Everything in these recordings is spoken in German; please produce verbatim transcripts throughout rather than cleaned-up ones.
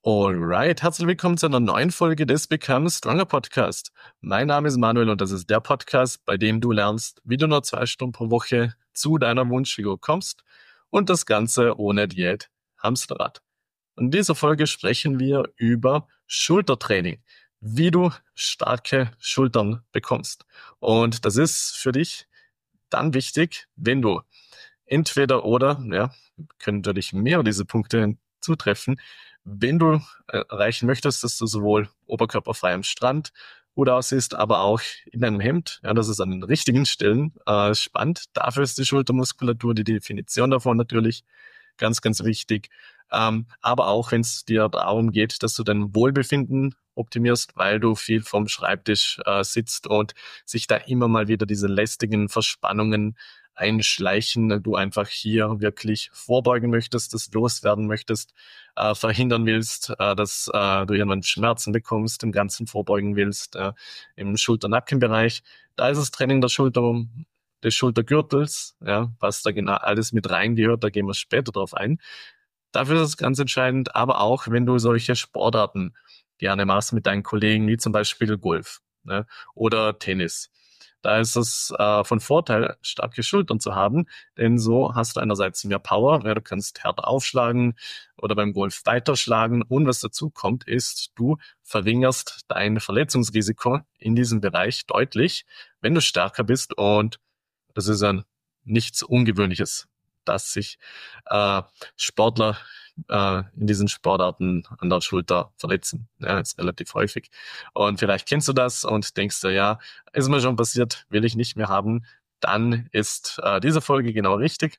Alright, herzlich willkommen zu einer neuen Folge des Become Stronger Podcast. Mein Name ist Manuel und das ist der Podcast, bei dem du lernst, wie du nur zwei Stunden pro Woche zu deiner Wunschfigur kommst und das Ganze ohne Diät, Hamsterrad. In dieser Folge sprechen wir über Schultertraining, wie du starke Schultern bekommst. Und das ist für dich dann wichtig, wenn du entweder oder, ja, können natürlich mehrere diese Punkte zutreffen, wenn du äh, erreichen möchtest, dass du sowohl oberkörperfrei am Strand gut aussiehst, aber auch in einem Hemd, ja, dass es an den richtigen Stellen äh, spannt. Dafür ist die Schultermuskulatur, die Definition davon natürlich ganz, ganz wichtig. Ähm, aber auch, wenn es dir darum geht, dass du dein Wohlbefinden optimierst, weil du viel vom Schreibtisch äh, sitzt und sich da immer mal wieder diese lästigen Verspannungen einschleichen, du einfach hier wirklich vorbeugen möchtest, das loswerden möchtest, äh, verhindern willst, äh, dass äh, du irgendwann Schmerzen bekommst, im Ganzen vorbeugen willst, äh, im Schulter-Nacken-Bereich. Da ist das Training der Schulter, des Schultergürtels, ja, was da genau alles mit reingehört, da gehen wir später drauf ein. Dafür ist es ganz entscheidend, aber auch, wenn du solche Sportarten gerne machst mit deinen Kollegen, wie zum Beispiel Golf, ne, oder Tennis. Da ist es äh, von Vorteil, starke Schultern zu haben, denn so hast du einerseits mehr Power, ja, du kannst härter aufschlagen oder beim Golf weiterschlagen und was dazu kommt, ist, du verringerst dein Verletzungsrisiko in diesem Bereich deutlich, wenn du stärker bist und das ist ein nichts Ungewöhnliches, dass sich äh, Sportler äh, in diesen Sportarten an der Schulter verletzen. Ja, ist relativ häufig. Und vielleicht kennst du das und denkst dir, ja, ist mir schon passiert, will ich nicht mehr haben. Dann ist äh, diese Folge genau richtig,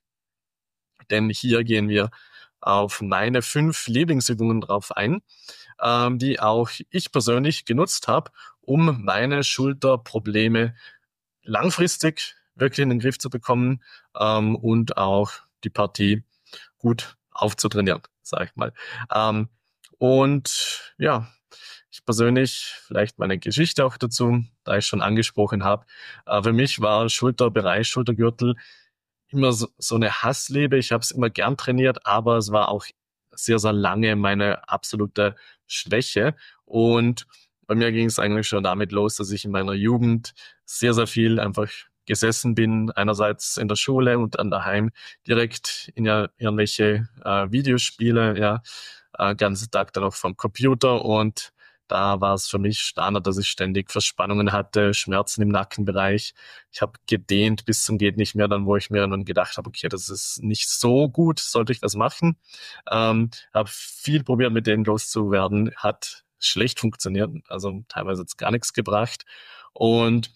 denn hier gehen wir auf meine fünf Lieblingsübungen drauf ein, ähm, die auch ich persönlich genutzt habe, um meine Schulterprobleme langfristig wirklich in den Griff zu bekommen ähm, und auch die Partie gut aufzutrainieren, sage ich mal. Ähm, und ja, ich persönlich, vielleicht meine Geschichte auch dazu, da ich schon angesprochen habe, äh, für mich war Schulterbereich, Schultergürtel immer so, so eine Hassliebe. Ich habe es immer gern trainiert, aber es war auch sehr, sehr lange meine absolute Schwäche. Und bei mir ging es eigentlich schon damit los, dass ich in meiner Jugend sehr, sehr viel einfach gesessen bin, einerseits in der Schule und dann daheim direkt in ja, irgendwelche äh, Videospiele, ja, äh, ganzen Tag dann auch vom Computer und da war es für mich Standard, dass ich ständig Verspannungen hatte, Schmerzen im Nackenbereich. Ich habe gedehnt bis zum geht nicht mehr, dann wo ich mir dann gedacht habe, okay, das ist nicht so gut, sollte ich was machen. Ähm, habe viel probiert, mit denen loszuwerden, hat schlecht funktioniert, also teilweise hat's gar nichts gebracht. Und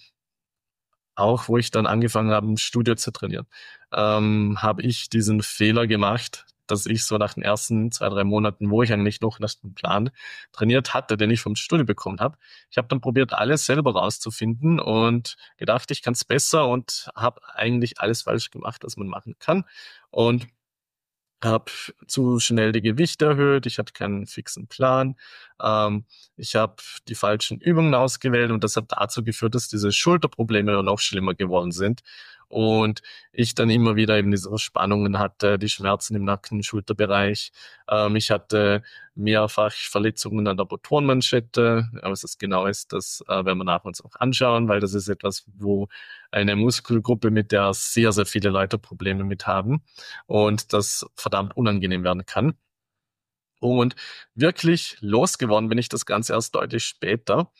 auch wo ich dann angefangen habe, im Studio zu trainieren, ähm, habe ich diesen Fehler gemacht, dass ich so nach den ersten zwei, drei Monaten, wo ich eigentlich noch nach dem Plan trainiert hatte, den ich vom Studio bekommen habe, ich habe dann probiert, alles selber rauszufinden und gedacht, ich kann es besser und habe eigentlich alles falsch gemacht, was man machen kann. Und habe zu schnell die Gewichte erhöht, ich hatte keinen fixen Plan, ähm, ich habe die falschen Übungen ausgewählt und das hat dazu geführt, dass diese Schulterprobleme noch schlimmer geworden sind und ich dann immer wieder eben diese Spannungen hatte, die Schmerzen im Nacken, Schulterbereich. Ähm, ich hatte mehrfach Verletzungen an der Rotorenmanschette, aber was das genau ist, das äh, werden wir nachher uns auch anschauen, weil das ist etwas, wo eine Muskelgruppe, mit der sehr, sehr viele Leute Probleme mit haben und das verdammt unangenehm werden kann. Und wirklich losgeworden bin ich das Ganze erst deutlich später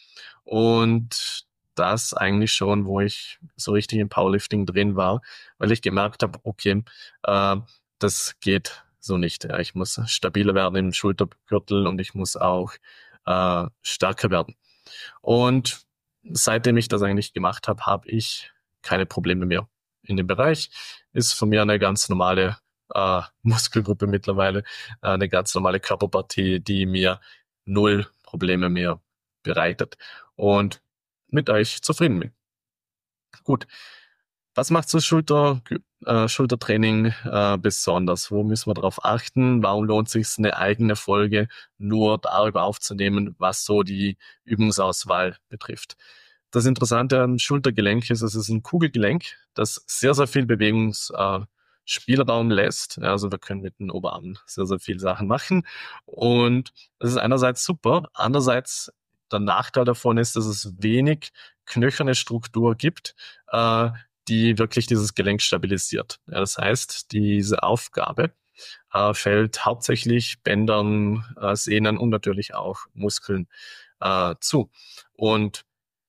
und das eigentlich schon, wo ich so richtig im Powerlifting drin war, weil ich gemerkt habe, okay, äh, das geht so nicht. Ja, ich muss stabiler werden im Schultergürtel und ich muss auch äh, stärker werden. Und seitdem ich das eigentlich gemacht habe, habe ich keine Probleme mehr in dem Bereich. Ist von mir eine ganz normale äh, Muskelgruppe mittlerweile, äh, eine ganz normale Körperpartie, die mir null Probleme mehr bereitet und mit euch zufrieden bin. Gut, was macht so Schulter, äh, Schultertraining äh, besonders? Wo müssen wir darauf achten? Warum lohnt es sich, eine eigene Folge nur darüber aufzunehmen, was so die Übungsauswahl betrifft? Das Interessante am Schultergelenk ist, es ist ein Kugelgelenk, das sehr, sehr viel Bewegungsspielraum äh, Spielraum lässt. Ja, also wir können mit den Oberarmen sehr, sehr viele Sachen machen. Und das ist einerseits super. Andererseits der Nachteil davon ist, dass es wenig knöcherne Struktur gibt, äh, die wirklich dieses Gelenk stabilisiert. Ja, das heißt, diese Aufgabe äh, fällt hauptsächlich Bändern, äh, Sehnen und natürlich auch Muskeln äh, zu. Und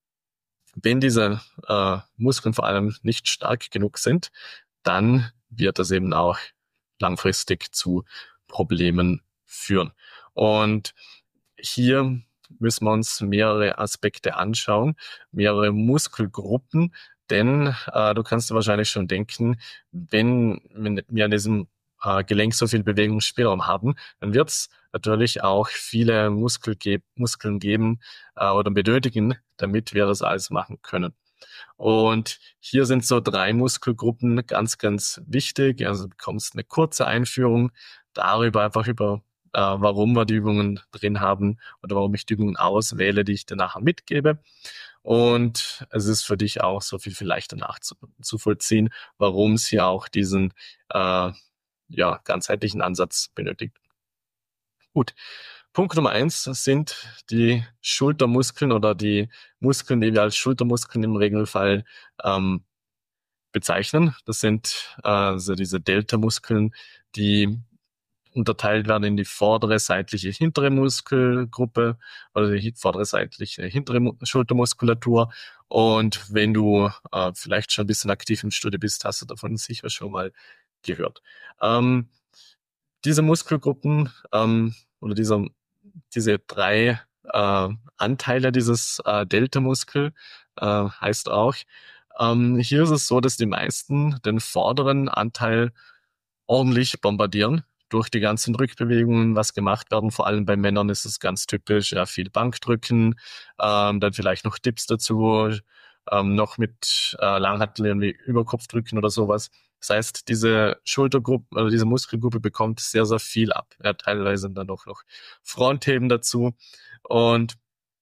wenn diese äh, Muskeln vor allem nicht stark genug sind, dann wird das eben auch langfristig zu Problemen führen. Und hier müssen wir uns mehrere Aspekte anschauen, mehrere Muskelgruppen, denn äh, du kannst dir wahrscheinlich schon denken, wenn wir an diesem äh, Gelenk so viel Bewegungsspielraum haben, dann wird es natürlich auch viele Muskel ge Muskeln geben äh, oder benötigen, damit wir das alles machen können. Und hier sind so drei Muskelgruppen ganz, ganz wichtig. Also du bekommst eine kurze Einführung darüber, einfach über, äh, warum wir die Übungen drin haben oder warum ich die Übungen auswähle, die ich dir nachher mitgebe. Und es ist für dich auch so viel, viel leichter nachzuvollziehen, warum es hier auch diesen äh, ja, ganzheitlichen Ansatz benötigt. Gut. Punkt Nummer eins sind die Schultermuskeln oder die Muskeln, die wir als Schultermuskeln im Regelfall ähm, bezeichnen. Das sind äh, also diese Delta-Muskeln, die unterteilt werden in die vordere seitliche hintere Muskelgruppe oder die vordere seitliche hintere Mu Schultermuskulatur. Und wenn du äh, vielleicht schon ein bisschen aktiv im Studio bist, hast du davon sicher schon mal gehört. Ähm, diese Muskelgruppen ähm, oder dieser, diese drei äh, Anteile dieses äh, Delta-Muskel äh, heißt auch, ähm, hier ist es so, dass die meisten den vorderen Anteil ordentlich bombardieren durch die ganzen Rückbewegungen, was gemacht werden. Vor allem bei Männern ist es ganz typisch, ja, viel Bankdrücken, ähm, dann vielleicht noch Dips dazu, ähm, noch mit äh, Langhanteln wie Überkopfdrücken oder sowas. Das heißt, diese Schultergruppe oder diese Muskelgruppe bekommt sehr, sehr viel ab. Ja, teilweise dann auch noch Frontheben dazu. Und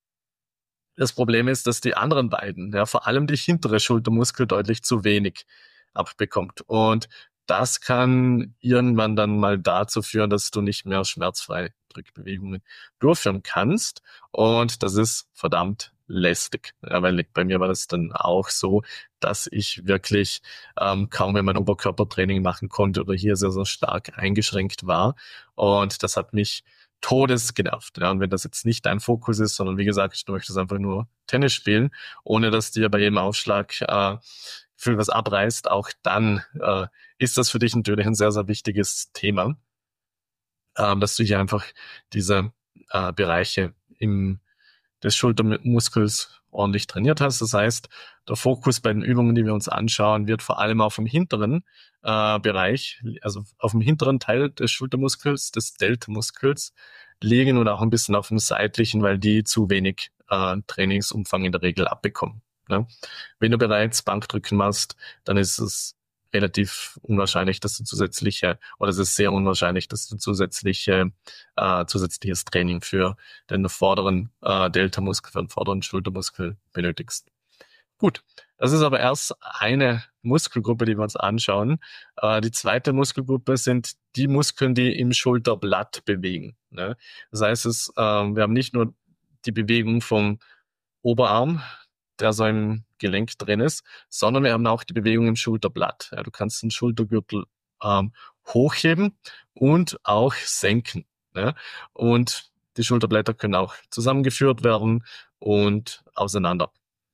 das Problem ist, dass die anderen beiden, ja, vor allem die hintere Schultermuskel deutlich zu wenig abbekommt. Und das kann irgendwann dann mal dazu führen, dass du nicht mehr schmerzfrei Drückbewegungen durchführen kannst. Und das ist verdammt lästig. Ja, weil bei mir war das dann auch so, dass ich wirklich ähm, kaum mehr mein Oberkörpertraining machen konnte oder hier sehr, sehr stark eingeschränkt war. Und das hat mich Todes genervt. Ja, und wenn das jetzt nicht dein Fokus ist, sondern wie gesagt, du möchtest einfach nur Tennis spielen, ohne dass dir bei jedem Aufschlag äh, viel was abreißt, auch dann äh, ist das für dich natürlich ein sehr, sehr wichtiges Thema, ähm, dass du hier einfach diese äh, Bereiche im des Schultermuskels ordentlich trainiert hast. Das heißt, der Fokus bei den Übungen, die wir uns anschauen, wird vor allem auf dem hinteren äh, Bereich, also auf dem hinteren Teil des Schultermuskels, des Delta-Muskels liegen und auch ein bisschen auf dem seitlichen, weil die zu wenig äh, Trainingsumfang in der Regel abbekommen. Ne? Wenn du bereits Bankdrücken machst, dann ist es relativ unwahrscheinlich, dass du zusätzliche, oder es ist sehr unwahrscheinlich, dass du zusätzliche, äh, zusätzliches Training für den vorderen äh, Delta-Muskel, für den vorderen Schultermuskel benötigst. Gut, das ist aber erst eine Muskelgruppe, die wir uns anschauen. Äh, die zweite Muskelgruppe sind die Muskeln, die im Schulterblatt bewegen. Ne? Das heißt, es, äh, wir haben nicht nur die Bewegung vom Oberarm, der so im Gelenk drin ist, sondern wir haben auch die Bewegung im Schulterblatt. Ja, du kannst den Schultergürtel ähm, hochheben und auch senken. Ne? Und die Schulterblätter können auch zusammengeführt werden und auseinander.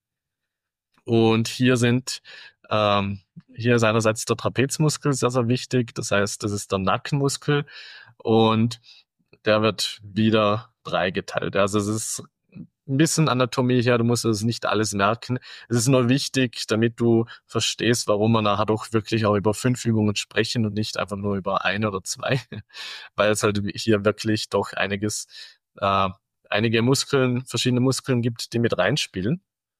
Und hier sind, ähm, hier ist einerseits der Trapezmuskel sehr, sehr wichtig. Das heißt, das ist der Nackenmuskel und der wird wieder dreigeteilt. Also es ist ein bisschen Anatomie her, du musst es nicht alles merken. Es ist nur wichtig, damit du verstehst, warum wir nachher doch wirklich auch über fünf Übungen sprechen und nicht einfach nur über eine oder zwei, weil es halt hier wirklich doch einiges, äh, einige Muskeln, verschiedene Muskeln gibt, die mit reinspielen.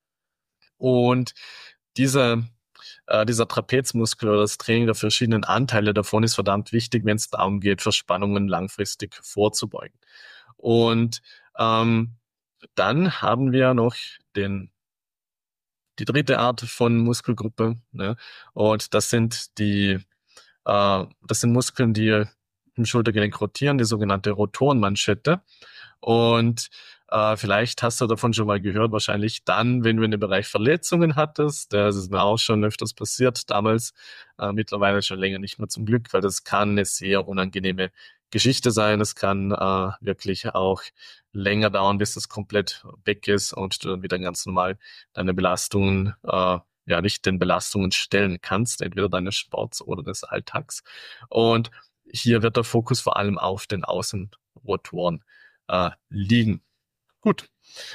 Und diese, äh, dieser Trapezmuskel oder das Training der verschiedenen Anteile davon ist verdammt wichtig, wenn es darum geht, Verspannungen langfristig vorzubeugen. Und ähm, dann haben wir noch den, die dritte Art von Muskelgruppe, ne? Und das sind die Äh, das sind Muskeln, die im Schultergelenk rotieren, die sogenannte Rotorenmanschette. Und äh, vielleicht hast du davon schon mal gehört, wahrscheinlich dann, wenn du in dem Bereich Verletzungen hattest. Das ist mir auch schon öfters passiert, damals, äh, mittlerweile schon länger nicht mehr zum Glück, weil das kann eine sehr unangenehme Geschichte sein. Es kann äh, wirklich auch länger dauern, bis das komplett weg ist und du dann wieder ganz normal deine Belastungen, äh, ja, nicht den Belastungen stellen kannst, entweder deines Sports oder des Alltags. Und hier wird der Fokus vor allem auf den Außenrotoren äh, liegen. Gut.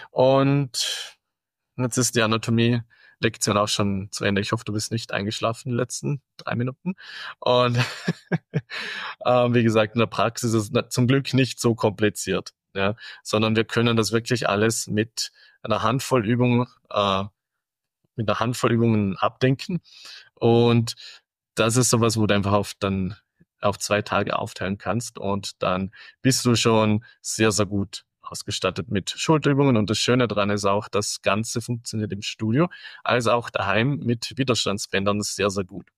Und jetzt ist die Anatomie-Lektion auch schon zu Ende. Ich hoffe, du bist nicht eingeschlafen in den letzten drei Minuten. Und ähm, wie gesagt, in der Praxis ist es zum Glück nicht so kompliziert, ja, sondern wir können das wirklich alles mit einer Handvoll Übungen, äh, mit einer Handvoll Übungen abdenken. Und das ist sowas, wo du einfach auf dann auf zwei Tage aufteilen kannst und dann bist du schon sehr, sehr gut ausgestattet mit Schulterübungen. Und das Schöne daran ist auch, das Ganze funktioniert im Studio, als auch daheim mit Widerstandsbändern sehr, sehr gut.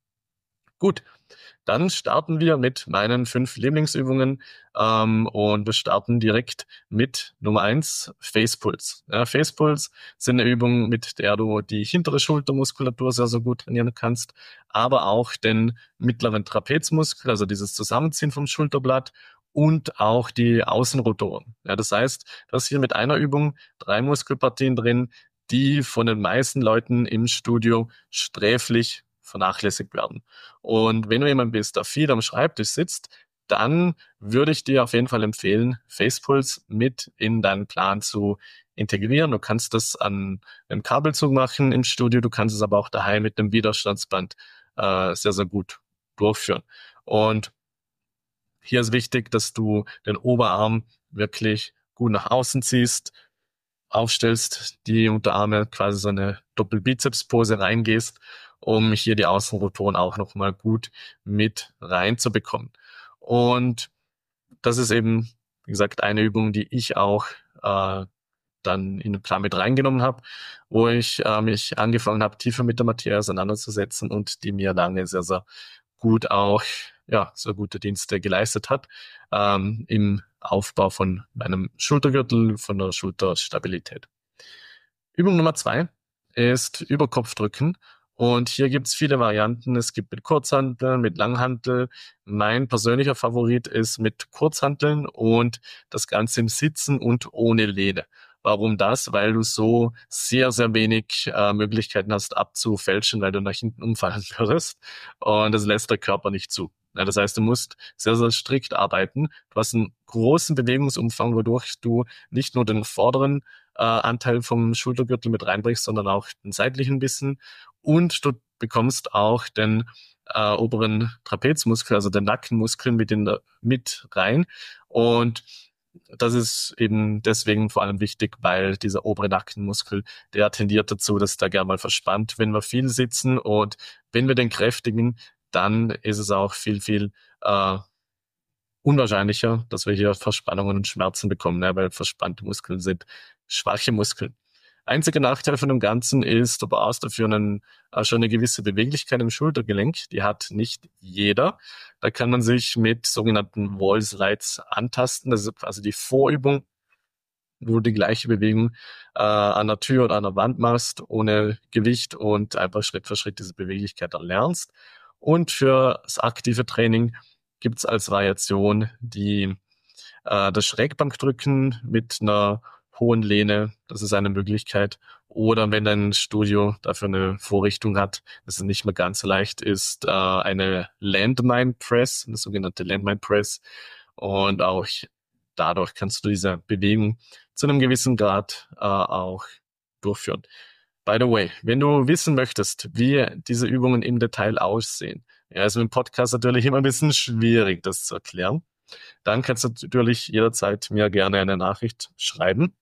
Gut, dann starten wir mit meinen fünf Lieblingsübungen ähm, und wir starten direkt mit Nummer eins, Facepulse. Ja, Facepulse sind eine Übung, mit der du die hintere Schultermuskulatur sehr, sehr gut trainieren kannst, aber auch den mittleren Trapezmuskel, also dieses Zusammenziehen vom Schulterblatt und auch die Außenrotoren. Ja, das heißt, du hast hier mit einer Übung drei Muskelpartien drin, die von den meisten Leuten im Studio sträflich vernachlässigt werden. Und wenn du jemand bist, der viel am Schreibtisch sitzt, dann würde ich dir auf jeden Fall empfehlen, Facepulse mit in deinen Plan zu integrieren. Du kannst das an einem Kabelzug machen im Studio, du kannst es aber auch daheim mit einem Widerstandsband äh, sehr, sehr gut durchführen. Und hier ist wichtig, dass du den Oberarm wirklich gut nach außen ziehst, aufstellst, die Unterarme quasi so eine Doppelbizeps-Pose reingehst, um hier die Außenrotoren auch nochmal gut mit reinzubekommen. Und das ist eben, wie gesagt, eine Übung, die ich auch äh, dann in den Plan mit reingenommen habe, wo ich äh, mich angefangen habe, tiefer mit der Materie auseinanderzusetzen und die mir lange sehr, sehr gut auch, ja, sehr gute Dienste geleistet hat ähm, im Aufbau von meinem Schultergürtel, von der Schulterstabilität. Übung Nummer zwei ist Überkopfdrücken. Und hier gibt's viele Varianten. Es gibt mit Kurzhanteln, mit Langhantel. Mein persönlicher Favorit ist mit Kurzhanteln und das Ganze im Sitzen und ohne Lehne. Warum das? Weil du so sehr, sehr wenig äh, Möglichkeiten hast abzufälschen, weil du nach hinten umfallen würdest. Und das lässt der Körper nicht zu. Ja, das heißt, du musst sehr, sehr strikt arbeiten. Du hast einen großen Bewegungsumfang, wodurch du nicht nur den vorderen äh, Anteil vom Schultergürtel mit reinbrichst, sondern auch den seitlichen ein bisschen. Und du bekommst auch den äh, oberen Trapezmuskel, also den Nackenmuskel mit, in der, mit rein. Und das ist eben deswegen vor allem wichtig, weil dieser obere Nackenmuskel, der tendiert dazu, dass der gerne mal verspannt, wenn wir viel sitzen. Und wenn wir den kräftigen, dann ist es auch viel, viel äh, unwahrscheinlicher, dass wir hier Verspannungen und Schmerzen bekommen, ne? Weil verspannte Muskeln sind schwache Muskeln. Einziger Nachteil von dem Ganzen ist, du brauchst dafür einen, äh, schon eine gewisse Beweglichkeit im Schultergelenk. Die hat nicht jeder. Da kann man sich mit sogenannten Wall-Slides antasten. Das ist quasi die Vorübung, wo du die gleiche Bewegung äh, an der Tür oder an der Wand machst, ohne Gewicht und einfach Schritt für Schritt diese Beweglichkeit erlernst. Und für das aktive Training gibt's als Variation die äh, das Schrägbankdrücken mit einer hohen Lehne. Das ist eine Möglichkeit. Oder wenn dein Studio dafür eine Vorrichtung hat, dass es nicht mehr ganz so leicht ist, äh, eine Landmine Press, eine sogenannte Landmine Press. Und auch dadurch kannst du diese Bewegung zu einem gewissen Grad äh, auch durchführen. By the way, wenn du wissen möchtest, wie diese Übungen im Detail aussehen, ja, ist im Podcast natürlich immer ein bisschen schwierig, das zu erklären, dann kannst du natürlich jederzeit mir gerne eine Nachricht schreiben.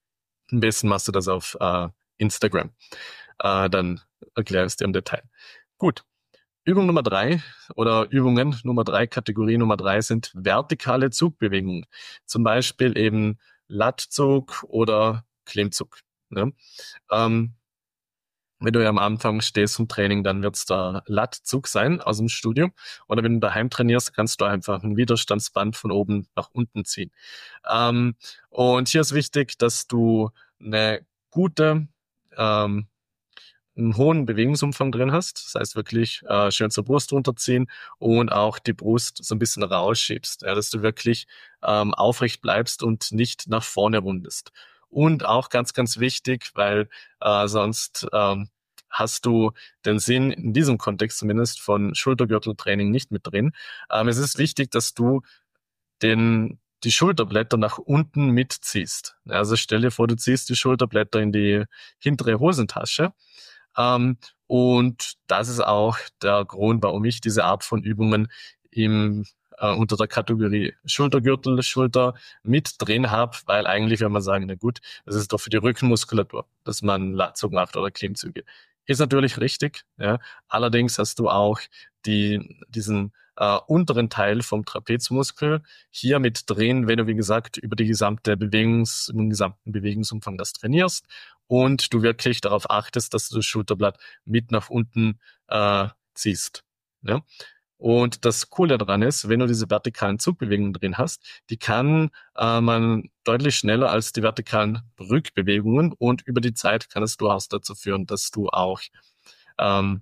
Am besten machst du das auf äh, Instagram. Äh, dann erkläre ich es dir im Detail. Gut. Übung Nummer drei oder Übungen Nummer drei, Kategorie Nummer drei sind vertikale Zugbewegungen. Zum Beispiel eben Lattzug oder Klimmzug. Ne? Ähm, Wenn du ja am Anfang stehst vom Training, dann wird's der Lattzug sein aus dem Studio. Oder wenn du daheim trainierst, kannst du einfach ein Widerstandsband von oben nach unten ziehen. Ähm, und hier ist wichtig, dass du eine gute, ähm, einen hohen Bewegungsumfang drin hast. Das heißt wirklich äh, schön zur Brust runterziehen und auch die Brust so ein bisschen rausschiebst, ja, dass du wirklich ähm, aufrecht bleibst und nicht nach vorne rundest. Und auch ganz, ganz wichtig, weil äh, sonst ähm, hast du den Sinn in diesem Kontext zumindest von Schultergürteltraining nicht mit drin. Ähm, es ist wichtig, dass du den die Schulterblätter nach unten mitziehst. Also stell dir vor, du ziehst die Schulterblätter in die hintere Hosentasche. Ähm, und das ist auch der Grund, warum ich diese Art von Übungen im, äh, unter der Kategorie Schultergürtel, Schulter mit drin habe, weil eigentlich, wenn man sagen, na gut, das ist doch für die Rückenmuskulatur, dass man Latzug macht oder Klimmzüge. Ist natürlich richtig, ja. Allerdings hast du auch die, diesen äh, unteren Teil vom Trapezmuskel hier mit drin, wenn du, wie gesagt, über die gesamte Bewegungs, über den gesamten Bewegungsumfang das trainierst und du wirklich darauf achtest, dass du das Schulterblatt mit nach unten äh, ziehst. Ja? Und das Coole daran ist, wenn du diese vertikalen Zugbewegungen drin hast, die kann äh, man deutlich schneller als die vertikalen Rückbewegungen und über die Zeit kann es durchaus dazu führen, dass du auch ähm,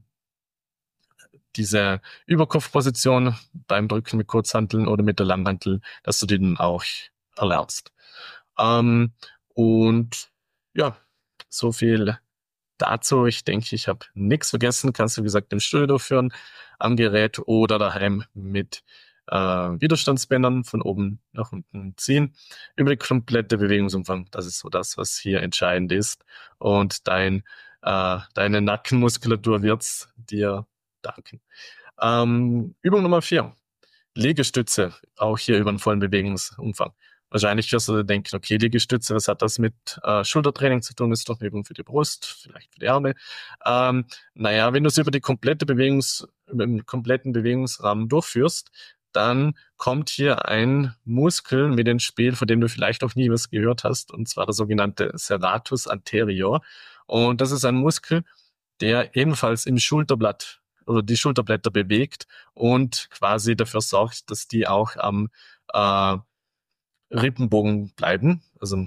diese Überkopfposition beim Drücken mit Kurzhanteln oder mit der Langhantel, dass du die dann auch erlernst. Ähm, und ja, so viel dazu. Ich denke, ich habe nichts vergessen. Kannst du, wie gesagt, im Studio durchführen, am Gerät oder daheim mit äh, Widerstandsbändern von oben nach unten ziehen. Über die komplette Bewegungsumfang. Das ist so das, was hier entscheidend ist. Und dein, äh, deine Nackenmuskulatur wird's dir danken. Ähm, Übung Nummer vier. Liegestütze, auch hier über einen vollen Bewegungsumfang. Wahrscheinlich wirst du dir denken, okay, Liegestütze, was hat das mit äh, Schultertraining zu tun? Das ist doch eine Übung für die Brust, vielleicht für die Arme. Ähm, naja, wenn du es über die komplette Bewegungs, über den kompletten Bewegungsrahmen durchführst, dann kommt hier ein Muskel mit ins Spiel, von dem du vielleicht auch nie was gehört hast, und zwar der sogenannte Serratus anterior. Und das ist ein Muskel, der ebenfalls im Schulterblatt oder die Schulterblätter bewegt und quasi dafür sorgt, dass die auch am äh, Rippenbogen bleiben, also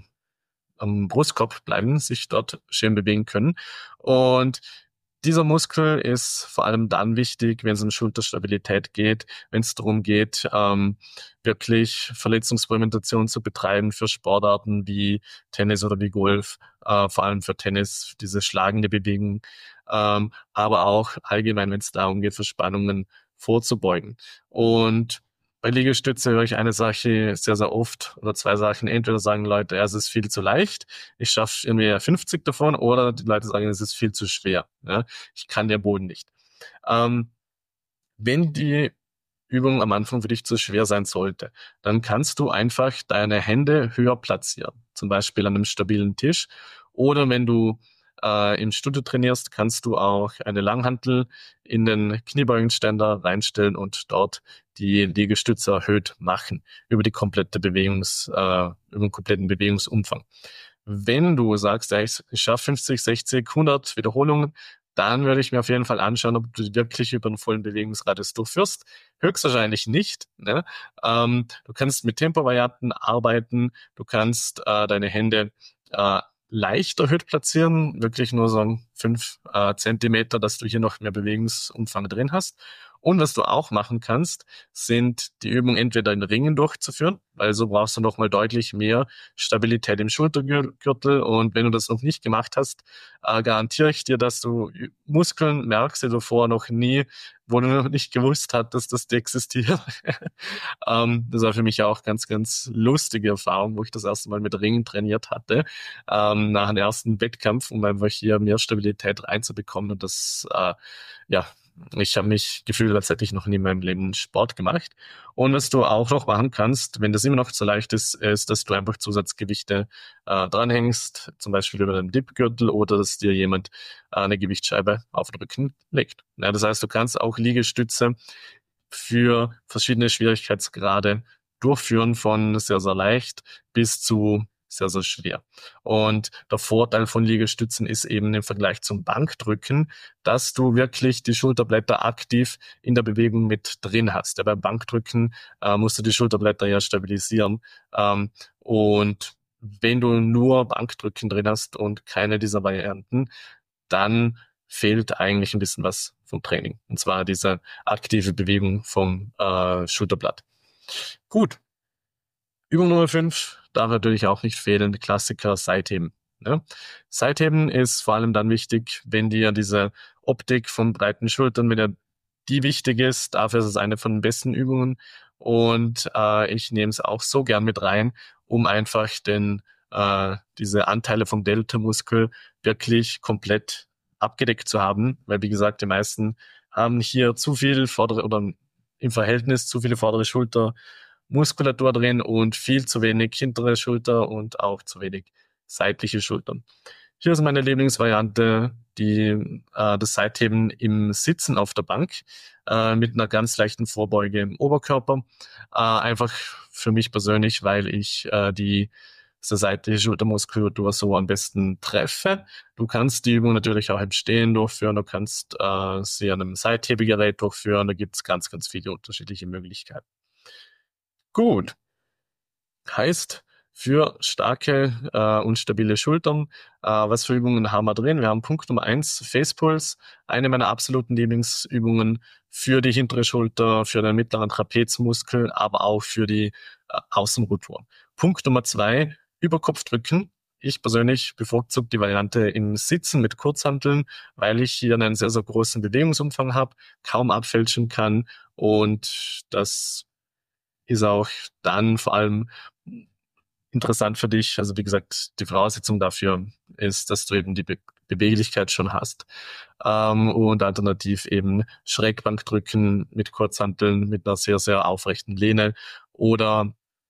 am Brustkorb bleiben, sich dort schön bewegen können. Und dieser Muskel ist vor allem dann wichtig, wenn es um Schulterstabilität geht, wenn es darum geht, ähm, wirklich Verletzungsprävention zu betreiben für Sportarten wie Tennis oder wie Golf, äh, vor allem für Tennis, diese schlagende Bewegung, ähm, aber auch allgemein, wenn es darum geht, Verspannungen vorzubeugen. Und bei Liegestütze höre ich eine Sache sehr, sehr oft oder zwei Sachen. Entweder sagen Leute, ja, es ist viel zu leicht, ich schaffe irgendwie fünfzig davon, oder die Leute sagen, es ist viel zu schwer. Ja? Ich kann den Boden nicht. Ähm, wenn die Übung am Anfang für dich zu schwer sein sollte, dann kannst du einfach deine Hände höher platzieren. Zum Beispiel an einem stabilen Tisch. Oder wenn du äh, im Studio trainierst, kannst du auch eine Langhantel in den Kniebeugenständer reinstellen und dort die Liegestütze erhöht machen über die komplette Bewegungs, äh, über den kompletten Bewegungsumfang. Wenn du sagst, ja, ich, ich schaffe fünfzig, sechzig, hundert Wiederholungen, dann würde ich mir auf jeden Fall anschauen, ob du wirklich über einen vollen Bewegungsradius durchführst. Höchstwahrscheinlich nicht. Ne? Ähm, du kannst mit Tempovarianten arbeiten, du kannst äh, deine Hände äh, leicht erhöht platzieren, wirklich nur so fünf äh, Zentimeter, dass du hier noch mehr Bewegungsumfang drin hast. Und was du auch machen kannst, sind die Übungen entweder in Ringen durchzuführen, weil so brauchst du nochmal deutlich mehr Stabilität im Schultergürtel. Und wenn du das noch nicht gemacht hast, äh, garantiere ich dir, dass du Muskeln merkst, die du vorher noch nie, wo du noch nicht gewusst hattest, dass die existieren. ähm, das war für mich auch ganz, ganz lustige Erfahrung, wo ich das erste Mal mit Ringen trainiert hatte, ähm, nach dem ersten Wettkampf, um einfach hier mehr Stabilität reinzubekommen. Und das, äh, ja, ich habe mich gefühlt, als hätte ich noch nie in meinem Leben Sport gemacht. Und was du auch noch machen kannst, wenn das immer noch zu leicht ist, ist, dass du einfach Zusatzgewichte äh, dranhängst, zum Beispiel über den Dipgürtel, oder dass dir jemand äh, eine Gewichtsscheibe auf den Rücken legt. Ja, das heißt, du kannst auch Liegestütze für verschiedene Schwierigkeitsgrade durchführen, von sehr, sehr leicht bis zu sehr, sehr schwer. Und der Vorteil von Liegestützen ist eben im Vergleich zum Bankdrücken, dass du wirklich die Schulterblätter aktiv in der Bewegung mit drin hast. Ja, beim Bankdrücken äh, musst du die Schulterblätter ja stabilisieren. Ähm, und wenn du nur Bankdrücken drin hast und keine dieser Varianten, dann fehlt eigentlich ein bisschen was vom Training. Und zwar diese aktive Bewegung vom äh, Schulterblatt. Gut. Übung Nummer fünf darf natürlich auch nicht fehlen, Klassiker Seitheben. Ne? Seitheben ist vor allem dann wichtig, wenn dir diese Optik von breiten Schultern, wenn dir die wichtig ist, dafür ist es eine von den besten Übungen. Und äh, ich nehme es auch so gern mit rein, um einfach den, äh, diese Anteile vom Delta-Muskel wirklich komplett abgedeckt zu haben. Weil, wie gesagt, die meisten haben hier zu viel vordere oder im Verhältnis zu viele vordere Schulter Muskulatur drin und viel zu wenig hintere Schulter und auch zu wenig seitliche Schultern. Hier ist meine Lieblingsvariante, die äh, das Seitheben im Sitzen auf der Bank äh, mit einer ganz leichten Vorbeuge im Oberkörper. Äh, einfach für mich persönlich, weil ich äh, die diese seitliche Schultermuskulatur so am besten treffe. Du kannst die Übung natürlich auch im Stehen durchführen, du kannst äh, sie an einem Seithebegerät durchführen, da gibt es ganz, ganz viele unterschiedliche Möglichkeiten. Gut. Heißt, für starke äh, und stabile Schultern, äh, was für Übungen haben wir drin? Wir haben Punkt Nummer eins, Face Pulse, eine meiner absoluten Lieblingsübungen für die hintere Schulter, für den mittleren Trapezmuskel, aber auch für die äh, Außenrotoren. Punkt Nummer zwei, Überkopfdrücken. Ich persönlich bevorzuge die Variante im Sitzen mit Kurzhanteln, weil ich hier einen sehr, sehr großen Bewegungsumfang habe, kaum abfälschen kann und das ist auch dann vor allem interessant für dich. Also wie gesagt, die Voraussetzung dafür ist, dass du eben die Be Beweglichkeit schon hast. Ähm, und alternativ eben Schrägbankdrücken mit Kurzhanteln, mit einer sehr, sehr aufrechten Lehne oder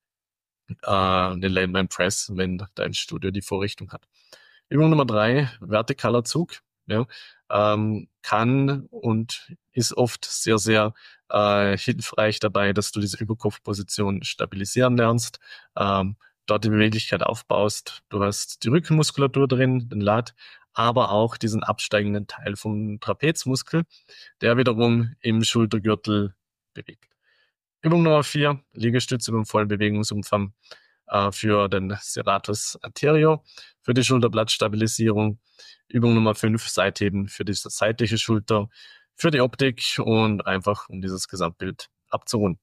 äh, eine Landman Press, wenn dein Studio die Vorrichtung hat. Übung Nummer drei, vertikaler Zug. Ja, ähm, kann und ist oft sehr, sehr äh, hilfreich dabei, dass du diese Überkopfposition stabilisieren lernst, ähm, dort die Beweglichkeit aufbaust. Du hast die Rückenmuskulatur drin, den Lat, aber auch diesen absteigenden Teil vom Trapezmuskel, der wiederum im Schultergürtel bewegt. Übung Nummer vier, Liegestütze beim vollen Bewegungsumfang äh, für den Serratus anterior, für die Schulterblattstabilisierung. Übung Nummer fünf, Seitheben für die seitliche Schulter, für die Optik und einfach um dieses Gesamtbild abzurunden.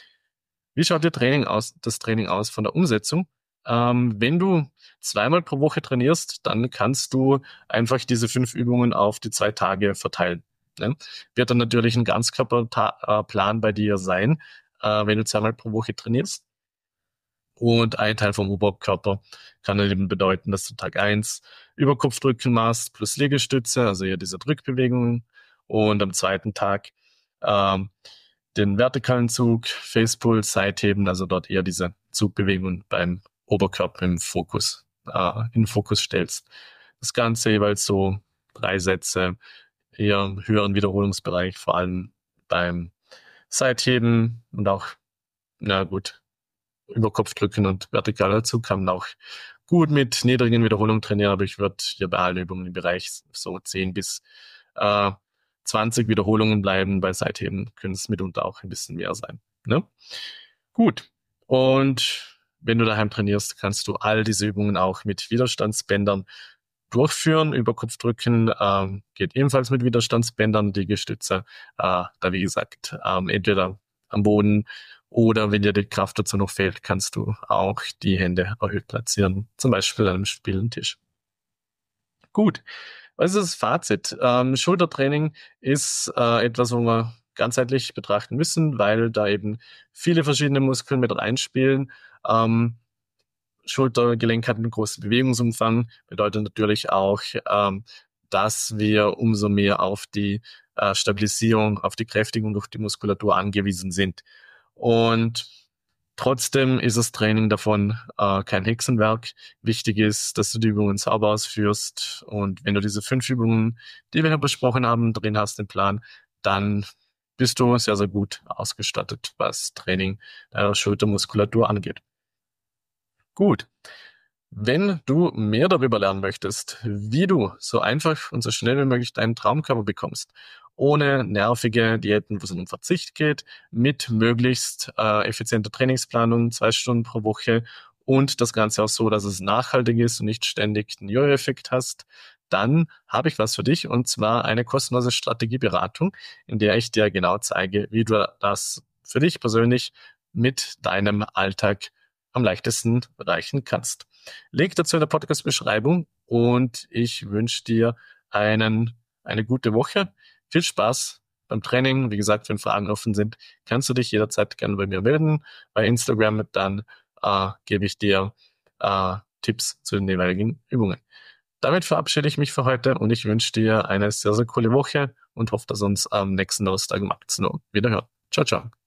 Wie schaut dir Training aus, das Training aus von der Umsetzung? Ähm, wenn du zweimal pro Woche trainierst, dann kannst du einfach diese fünf Übungen auf die zwei Tage verteilen. Ne? Wird dann natürlich ein Ganzkörperplan bei dir sein, äh, wenn du zweimal pro Woche trainierst. Und ein Teil vom Oberkörper kann dann eben bedeuten, dass du Tag eins Überkopfdrücken machst plus Liegestütze, also eher diese Drückbewegungen. Und am zweiten Tag ähm, den vertikalen Zug, Facepulse, Seitheben, also dort eher diese Zugbewegungen beim Oberkörper im Fokus, äh, in den Fokus stellst. Das Ganze jeweils so drei Sätze, eher im höheren Wiederholungsbereich, vor allem beim Seitheben und auch, na gut, Überkopfdrücken und vertikaler Zug kann man auch gut mit niedrigen Wiederholungen trainieren, aber ich würde hier bei allen Übungen im Bereich so zehn bis äh, zwanzig Wiederholungen bleiben. Bei Seitheben können es mitunter auch ein bisschen mehr sein. Ne? Gut. Und wenn du daheim trainierst, kannst du all diese Übungen auch mit Widerstandsbändern durchführen. Überkopfdrücken ähm, geht ebenfalls mit Widerstandsbändern, die Gestütze, äh, da wie gesagt, ähm, entweder am Boden oder wenn dir die Kraft dazu noch fehlt, kannst du auch die Hände erhöht platzieren, zum Beispiel an einem Spielentisch. Gut, was ist das Fazit? Ähm, Schultertraining ist äh, etwas, wo wir ganzheitlich betrachten müssen, weil da eben viele verschiedene Muskeln mit reinspielen. Ähm, Schultergelenk hat einen großen Bewegungsumfang, bedeutet natürlich auch, ähm, dass wir umso mehr auf die äh, Stabilisierung, auf die Kräftigung durch die Muskulatur angewiesen sind. Und trotzdem ist das Training davon äh, kein Hexenwerk. Wichtig ist, dass du die Übungen sauber ausführst. Und wenn du diese fünf Übungen, die wir hier besprochen haben, drin hast im Plan, dann bist du sehr, sehr gut ausgestattet, was Training deiner Schultermuskulatur angeht. Gut. Wenn du mehr darüber lernen möchtest, wie du so einfach und so schnell wie möglich deinen Traumkörper bekommst, ohne nervige Diäten, wo es um Verzicht geht, mit möglichst äh, effizienter Trainingsplanung, zwei Stunden pro Woche und das Ganze auch so, dass es nachhaltig ist und nicht ständig einen Jojo-Effekt hast, dann habe ich was für dich, und zwar eine kostenlose Strategieberatung, in der ich dir genau zeige, wie du das für dich persönlich mit deinem Alltag am leichtesten erreichen kannst. Link dazu in der Podcast-Beschreibung, und ich wünsche dir einen, eine gute Woche. Viel Spaß beim Training. Wie gesagt, wenn Fragen offen sind, kannst du dich jederzeit gerne bei mir melden. Bei Instagram, dann äh, gebe ich dir äh, Tipps zu den jeweiligen Übungen. Damit verabschiede ich mich für heute, und ich wünsche dir eine sehr, sehr coole Woche und hoffe, dass wir uns am nächsten Donnerstag um achtzehn Uhr wieder hören. Ciao, ciao.